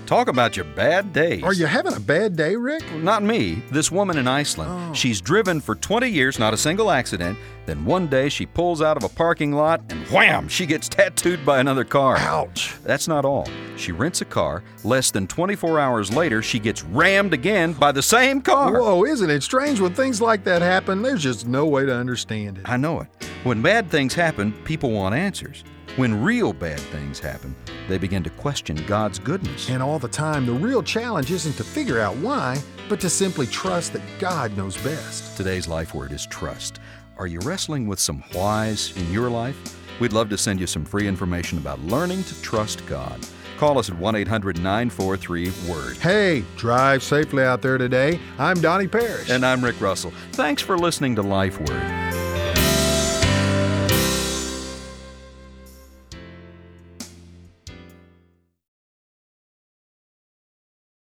Talk about your bad days. Are you having a bad day, Rick? Not me. This woman in Iceland. She's driven for 20 years, not a single accident. Then one day she pulls out of a parking lot and wham! She gets tattooed by another car. Ouch. That's not all. She rents a car. Less than 24 hours later, she gets rammed again by the same car. Whoa, isn't it strange when things like that happen? There's just no way to understand it. I know it. When bad things happen, people want answers. When real bad things happen, they begin to question God's goodness. And all the time, the real challenge isn't to figure out why, but to simply trust that God knows best. Today's life word is trust. Are you wrestling with some whys in your life? We'd love to send you some free information about learning to trust God. Call us at 1-800-943-WORD. Hey, drive safely out there today. I'm Donnie Parrish. And I'm Rick Russell. Thanks for listening to Life Word.